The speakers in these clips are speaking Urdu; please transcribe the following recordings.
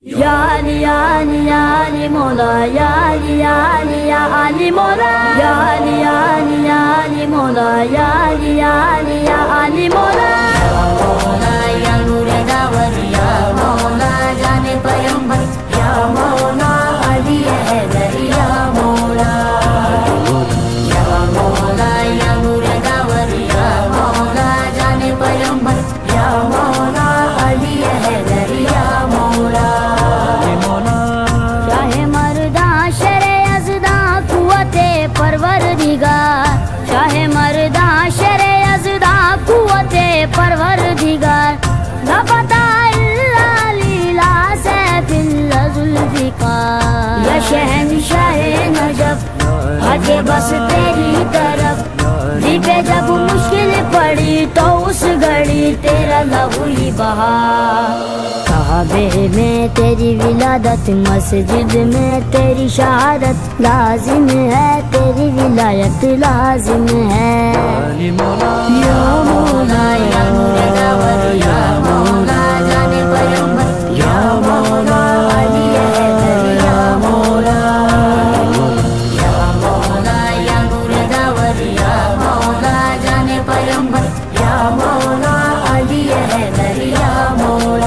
یا علی یا علی یا علی مولا یا علی یا علی یا علی مولا یا علی یا علی یا علی مولا یا علی یا علی یا علی مولا یا مولا یا نور داور یا مولا جان پیغمبر یا مولا علی حیدر یا مولا یا مولا یا نور داور یا مولا جان پیغمبر یا مولا علی حیدر یا مولا شاہ مردہ شرع ازدا قوت پروردگار لا پتہ الا لیلا سیف اللہ ذوالفقار یا شہنشاہ نجف حق بس تیری طرف دی پہ جب مشکل پڑی تو اس گھڑی تیرا لہو ہی بہا کعبے میں تیری ولادت مسجد میں تیری شہادت لازم ہے تیری ولایت لازم ہے یا مولا یا نور داور یا مولا جان پیغمبر یا مولا علی حیدر یا مولا یا مولا یا نور داور یا مولا جان پیغمبر یا مولا علی حیدر یا مولا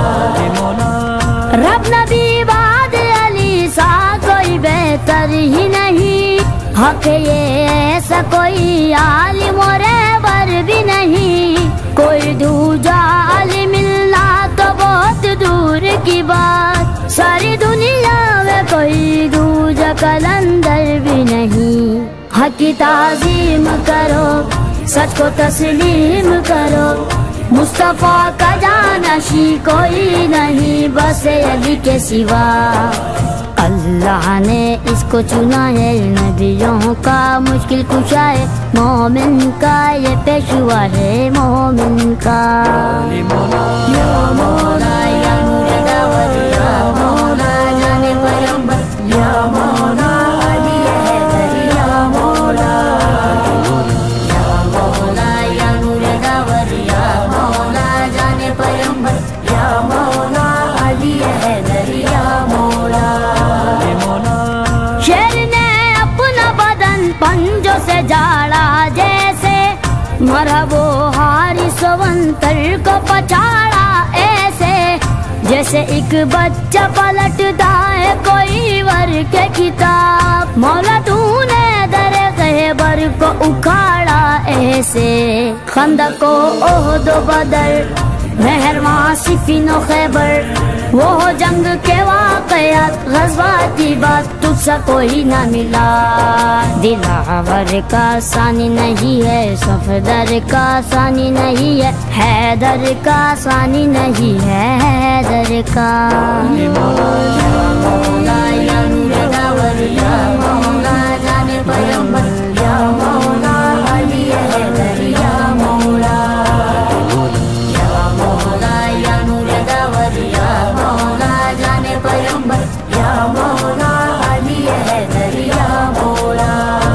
رب نبی بعد علی سا کوئی بہتر ہی نہیں حق یہ ایسا کوئی عالم و رہبر بھی نہیں کوئی دوجا علی ملنا تو بہت دور کی بات ساری دنیا میں کوئی دوجا کلندر بھی نہیں حق کی تعظیم کرو سچ کو تسلیم کرو مصطفیٰ کا جانشی کوئی نہیں بس علی کے سوا اللہ نے اس کو چنا ہے نبیوں کا مشکل کشا ہے مومن کا یہ پیشوا ہے مومن کا یا مولا یا نور داور یا مولا جان پیغمبر یا مولا علی حیدر یا مولا یا مولا یا نور داور یا مولا جان پیغمبر یا مولا علی حیدر یا مولا شیر نے اپنا بدن پنجوں سے جاڑا جیسے مرا وہ حارث ونتر کو پچاڑا ایسے جیسے ایک بچہ پلٹتا ہے کوئی ور کے کتاب مولا تو نے در خیبر کو اکھاڑا ایسے خندق و احد و بدر مہرواں صفین و خیبر وہ جنگ کے واقعات غزوات کی بات تجھ سا کوئی نہ ملا دلاور کا ثانی نہیں ہے صفدر کا ثانی نہیں ہے حیدر کا ثانی نہیں ہے حیدر کا یا مولا یا نور داور یا مولا جان پیغمبر یا مولا علی حیدر یا مولا یا مولا یا نور داور یا مولا جان پیغمبر یا مولا علی حیدر یا مولا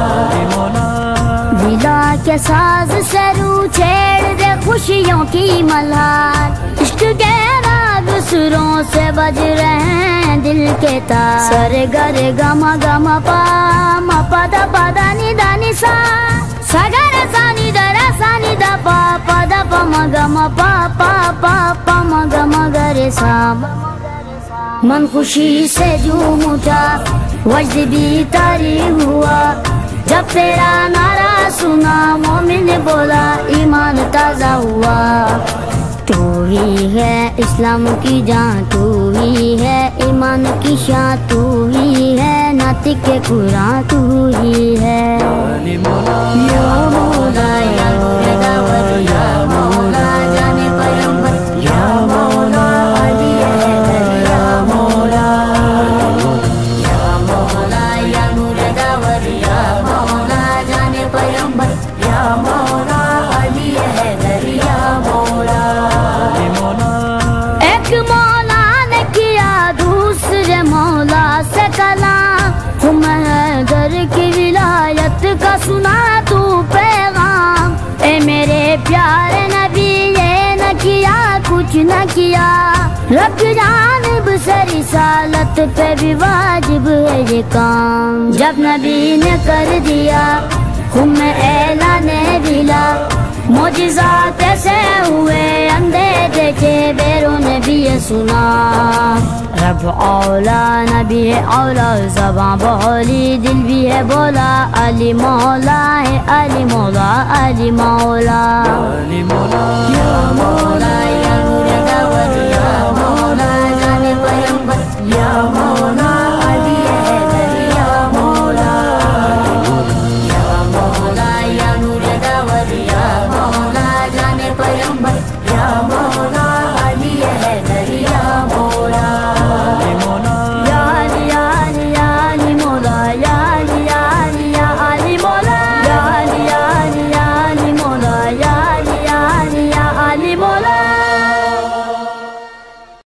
دلا کے ساز سے رو چھیڑ دے خوشیوں کی ملہار عشق کے راگ سروں سے بج رہے ہیں دل کے تار سر گر گم گم پا ما پا دا پا دا نی دا نی سا سگر سانی در سانی دا پا پا دا پا ما گم پا پا پا پا ما گم گر سا من خوشی سے جھوم اٹھا وجد بھی طاری ہوا جب تیرا نعرہ سنا مومن بولا ایمان تازہ ہوا تو ہی ہے اسلام کی جان تو ہی ہے ایمان کی شان تو ہی ہے ناطق کے قرآن تو ہی ہے یا مولا یا نور داور یا مولا جان پیغمبر یا مولا علی حیدر یا مولا یا مولا یا نور داور یا مولا جان پیغمبر یا مولا علی حیدر یا مولا ایک مولا نے کیا دوسرے مولا سے کلام حیدر کی ولایت کا سنا تو پیغام اے میرے پیارے نبی یہ نہ کیا کچھ نہ کیا رب جانب سے رسالت پہ بھی واجب ہے یہ کام. جب نبی نے کر دیا خم اعلان ولا، معجزات ایسے ہوئے اندھے دیکھے بیرون بھی یہ سنا. رب اولا نبی ہے اولا، زباں بولی دل بھی ہے بولا. علی مولا ہے علی مولا علی مولا، یا مولا یا نور